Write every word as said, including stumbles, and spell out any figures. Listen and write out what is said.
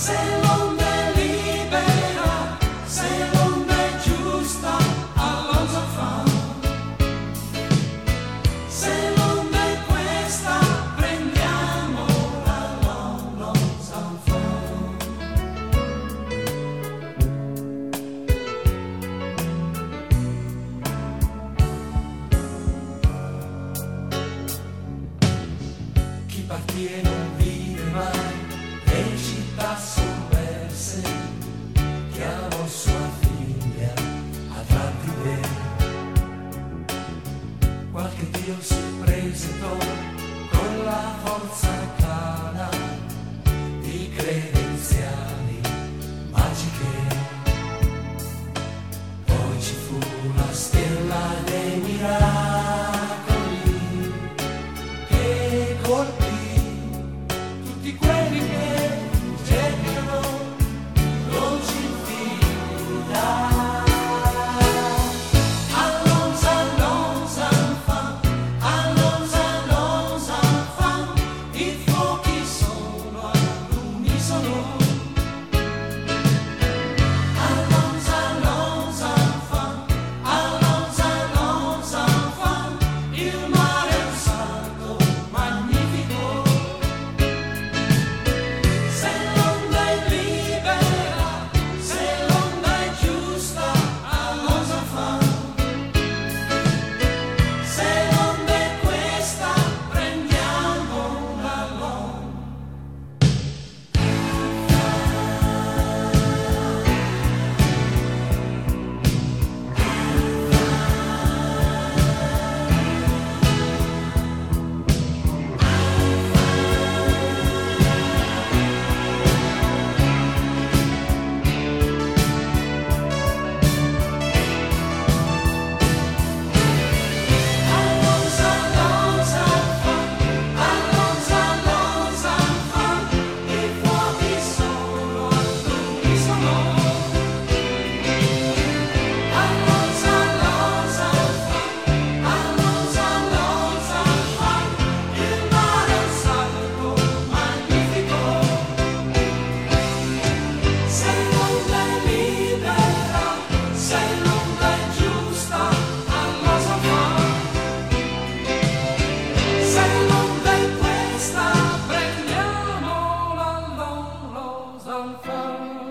Se l'onda è libera, se l'onda è giusta, all'onza fa. Se l'onda è questa, prendiamola, all'onza fa. Chi partì e non vive mai, le città sommerse, chiamò sua figlia a tratti bene. Qualche dio si presentò con la forza arcana di credenziali magiche. Poi ci fu la stella dei miracoli che colpì tutti quelli che cercano dolci infinità. All'onza, all'onza fa, all'onza, all'onza fa, i fuochi sono all'unisono. All'onza, all'onza fa, all'onza, all'onza fa, il mare è un salto magnifico. Se l'onda è libera, se l'onda è giusta, all'onza fa. Se l'onda è questa, prendiamola, all'onza. All'onza, all'onza fa, all'onza, all'onza fa, i fuochi sono all'unisono. All'onza, all'onza fa, all'onza, all'onza fa, il mare è un salto magnifico. Se l'onda è libera, se l'onda è giusta, all'onza fa. Se l'onda è questa, prendiamola, all'onza fa.